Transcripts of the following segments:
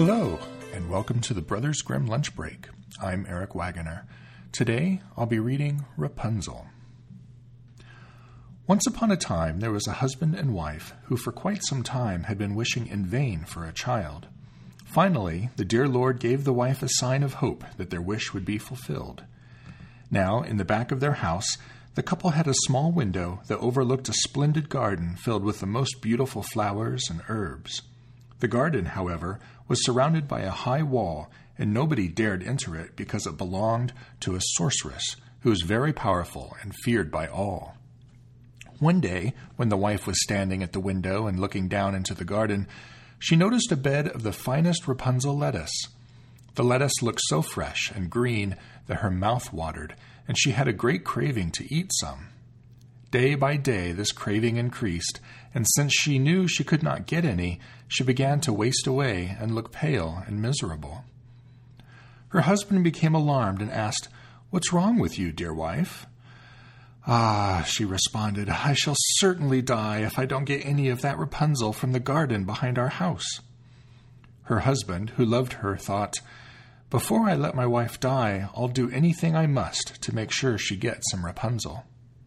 Hello, and welcome to the Brothers Grimm Lunch Break. I'm Eric Wagoner. Today, I'll be reading Rapunzel. Once upon a time, there was a husband and wife who for quite some time had been wishing in vain for a child. Finally, the dear Lord gave the wife a sign of hope that their wish would be fulfilled. Now, in the back of their house, the couple had a small window that overlooked a splendid garden filled with the most beautiful flowers and herbs. The garden, however, was surrounded by a high wall, and nobody dared enter it because it belonged to a sorceress who was very powerful and feared by all. One day, when the wife was standing at the window and looking down into the garden, she noticed a bed of the finest Rapunzel lettuce. The lettuce looked so fresh and green that her mouth watered, and she had a great craving to eat some. Day by day this craving increased, and since she knew she could not get any, she began to waste away and look pale and miserable. Her husband became alarmed and asked, "What's wrong with you, dear wife?" "Ah," she responded, "I shall certainly die if I don't get any of that Rapunzel from the garden behind our house." Her husband, who loved her, thought, "Before I let my wife die, I'll do anything I must to make sure she gets some Rapunzel."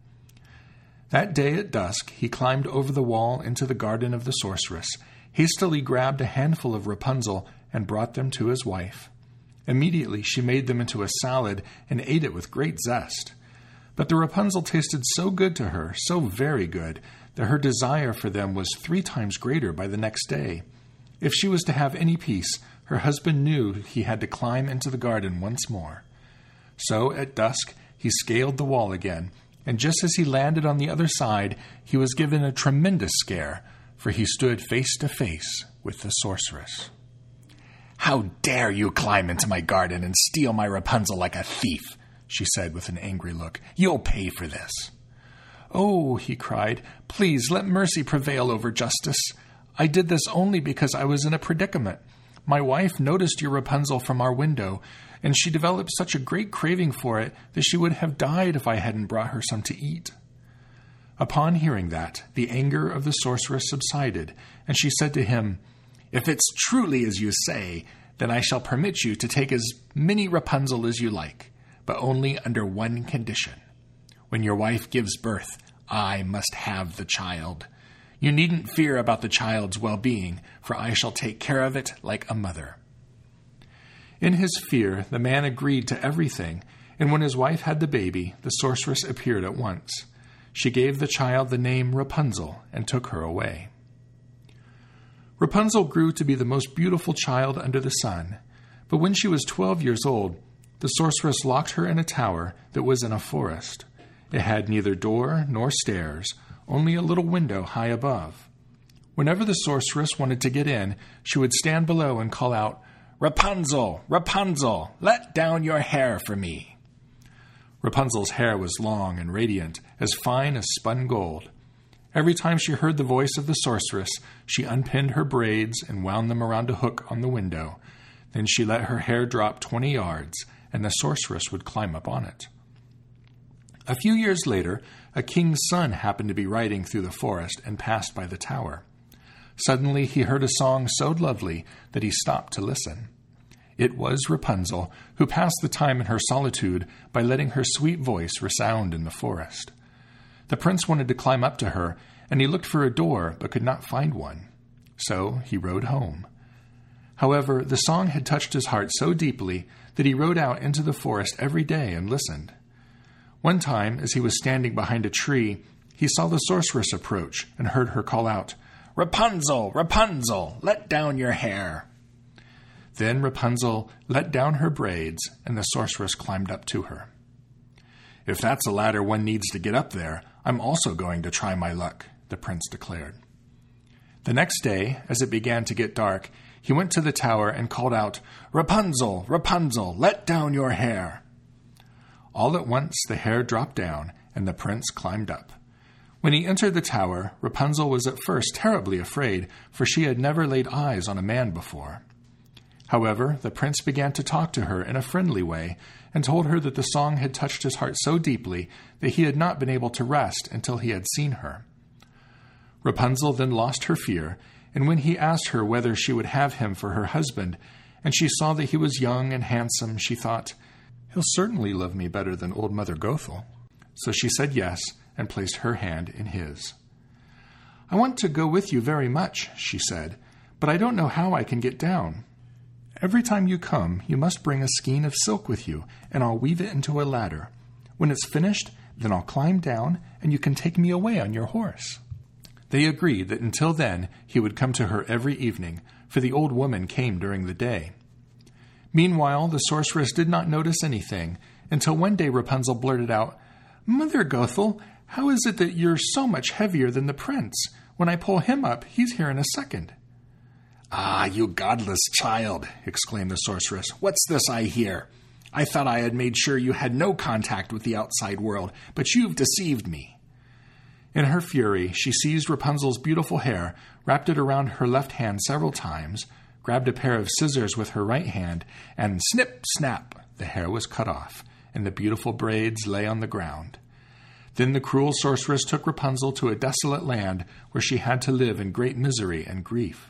That day at dusk, he climbed over the wall into the garden of the sorceress, hastily grabbed a handful of Rapunzel, and brought them to his wife. Immediately she made them into a salad and ate it with great zest. But the Rapunzel tasted so good to her, so very good, that her desire for them was 3 times greater by the next day. If she was to have any peace, her husband knew he had to climb into the garden once more. So at dusk he scaled the wall again, and just as he landed on the other side, he was given a tremendous scare, for he stood face to face with the sorceress. "How dare you climb into my garden and steal my Rapunzel like a thief?" she said with an angry look. "You'll pay for this." "Oh," he cried, "please let mercy prevail over justice. I did this only because I was in a predicament. My wife noticed your Rapunzel from our window, and she developed such a great craving for it that she would have died if I hadn't brought her some to eat." Upon hearing that, the anger of the sorceress subsided, and she said to him, "If it's truly as you say, then I shall permit you to take as many Rapunzel as you like, but only under one condition. When your wife gives birth, I must have the child. You needn't fear about the child's well-being, for I shall take care of it like a mother." In his fear, the man agreed to everything, and when his wife had the baby, the sorceress appeared at once. She gave the child the name Rapunzel and took her away. Rapunzel grew to be the most beautiful child under the sun, but when she was 12 years old, the sorceress locked her in a tower that was in a forest. It had neither door nor stairs, only a little window high above. Whenever the sorceress wanted to get in, she would stand below and call out, "Rapunzel, Rapunzel, let down your hair for me." Rapunzel's hair was long and radiant, as fine as spun gold. Every time she heard the voice of the sorceress, she unpinned her braids and wound them around a hook on the window. Then she let her hair drop 20 yards, and the sorceress would climb up on it. A few years later, a king's son happened to be riding through the forest and passed by the tower. Suddenly he heard a song so lovely that he stopped to listen. It was Rapunzel, who passed the time in her solitude by letting her sweet voice resound in the forest. The prince wanted to climb up to her, and he looked for a door but could not find one. So he rode home. However, the song had touched his heart so deeply that he rode out into the forest every day and listened. One time, as he was standing behind a tree, he saw the sorceress approach and heard her call out, "Rapunzel, Rapunzel, let down your hair." Then Rapunzel let down her braids, and the sorceress climbed up to her. "If that's a ladder one needs to get up there, I'm also going to try my luck," the prince declared. The next day, as it began to get dark, he went to the tower and called out, "Rapunzel, Rapunzel, let down your hair." All at once the hair dropped down, and the prince climbed up. When he entered the tower, Rapunzel was at first terribly afraid, for she had never laid eyes on a man before. However, the prince began to talk to her in a friendly way, and told her that the song had touched his heart so deeply that he had not been able to rest until he had seen her. Rapunzel then lost her fear, and when he asked her whether she would have him for her husband, and she saw that he was young and handsome, she thought, "He'll certainly love me better than old Mother Gothel." So she said yes, and placed her hand in his. "I want to go with you very much," she said, "but I don't know how I can get down." "Every time you come, you must bring a skein of silk with you, and I'll weave it into a ladder. When it's finished, then I'll climb down, and you can take me away on your horse." They agreed that until then he would come to her every evening, for the old woman came during the day. Meanwhile, the sorceress did not notice anything, until one day Rapunzel blurted out, "Mother Gothel, how is it that you're so much heavier than the prince? When I pull him up, he's here in a second." "Ah, you godless child," exclaimed the sorceress. "What's this I hear? I thought I had made sure you had no contact with the outside world, but you've deceived me." In her fury, she seized Rapunzel's beautiful hair, wrapped it around her left hand several times, grabbed a pair of scissors with her right hand, and snip, snap, the hair was cut off, and the beautiful braids lay on the ground. Then the cruel sorceress took Rapunzel to a desolate land where she had to live in great misery and grief.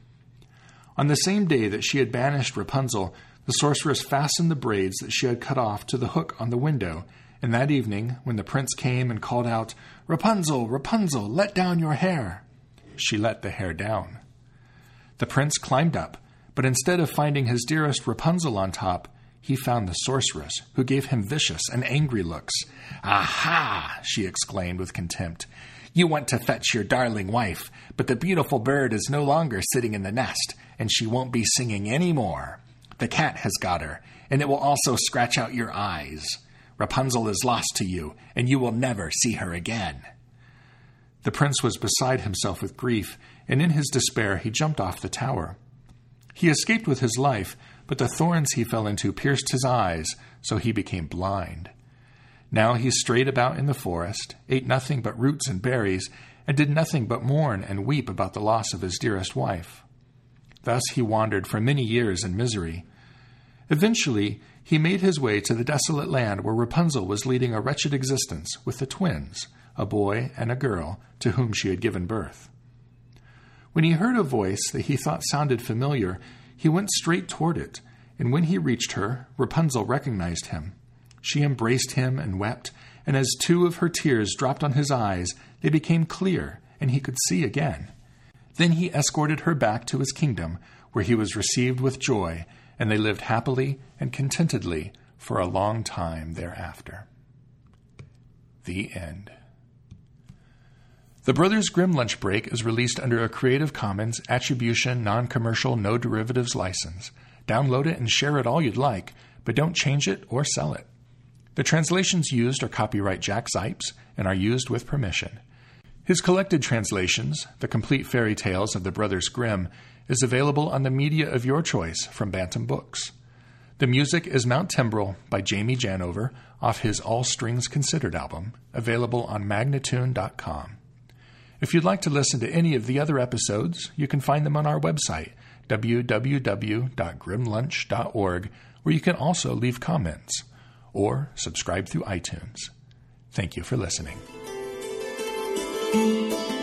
On the same day that she had banished Rapunzel, the sorceress fastened the braids that she had cut off to the hook on the window, and that evening, when the prince came and called out, "Rapunzel, Rapunzel, let down your hair," she let the hair down. The prince climbed up, but instead of finding his dearest Rapunzel on top, he found the sorceress, who gave him vicious and angry looks. "Aha!" she exclaimed with contempt. "You want to fetch your darling wife, but the beautiful bird is no longer sitting in the nest, and she won't be singing any more. The cat has got her, and it will also scratch out your eyes. Rapunzel is lost to you, and you will never see her again." The prince was beside himself with grief, and in his despair he jumped off the tower. He escaped with his life, but the thorns he fell into pierced his eyes, so he became blind. Now he strayed about in the forest, ate nothing but roots and berries, and did nothing but mourn and weep about the loss of his dearest wife. Thus he wandered for many years in misery. Eventually, he made his way to the desolate land where Rapunzel was leading a wretched existence with the twins, a boy and a girl, to whom she had given birth. When he heard a voice that he thought sounded familiar, he went straight toward it, and when he reached her, Rapunzel recognized him. She embraced him and wept, and as two of her tears dropped on his eyes, they became clear, and he could see again. Then he escorted her back to his kingdom, where he was received with joy, and they lived happily and contentedly for a long time thereafter. The end. The Brothers Grimm Lunch Break is released under a Creative Commons Attribution Non-Commercial No Derivatives license. Download it and share it all you'd like, but don't change it or sell it. The translations used are copyright Jack Zipes and are used with permission. His collected translations, The Complete Fairy Tales of the Brothers Grimm, is available on the media of your choice from Bantam Books. The music is Mount Timbrel by Jamie Janover off his All Strings Considered album, available on Magnatune.com. If you'd like to listen to any of the other episodes, you can find them on our website, www.grimlunch.org, where you can also leave comments or subscribe through iTunes. Thank you for listening.